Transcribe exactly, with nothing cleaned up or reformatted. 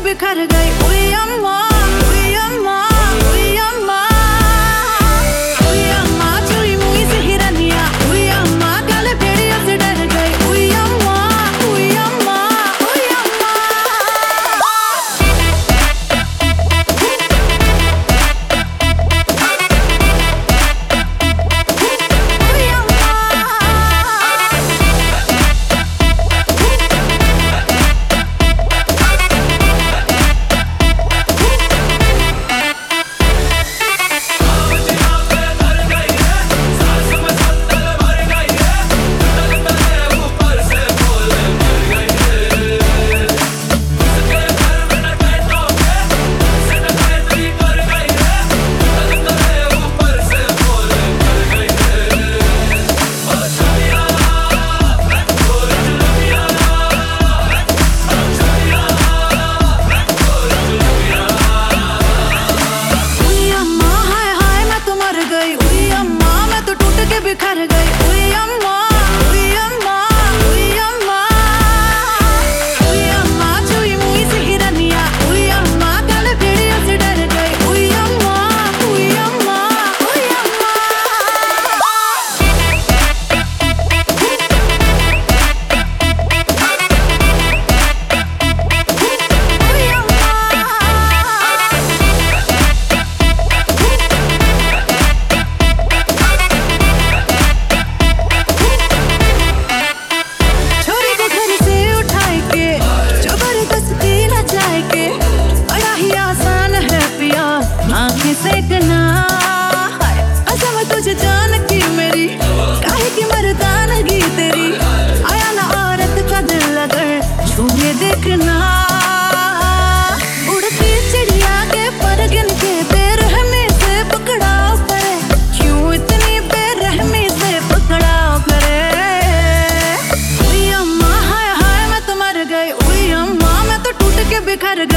बिखर गई। उई अम्मा, उई अम्मा, उई अम्मा, उई अम्मा चुई मुई से हिरनिया। उई अम्मा काले भेड़ियों से डर गई। उई अम्मा, उई अम्मा, उई अम्मा। बिखर गई। उई अम्मा, उई अम्मा, उई अम्मा, उई अम्मा चुई मुई से हिरनिया। उई अम्मा काले भेड़ियों से डर गई। उई अम्मा, उई अम्मा, उई अम्मा। सेकना असम तुझे जान की मेरी काहे की मर्दानगी तेरी। आया ना औरत का दिल अगर छूए देखना। उड़ती चिड़िया के पर गिन के बेरहमी से पकड़ाओ करे। क्यों इतनी बेरहमी से पकड़ाओ करे। उई अम्मा हाय हाय मैं तो मर गई। उई अम्मा मैं तो टूट के बिखर गई।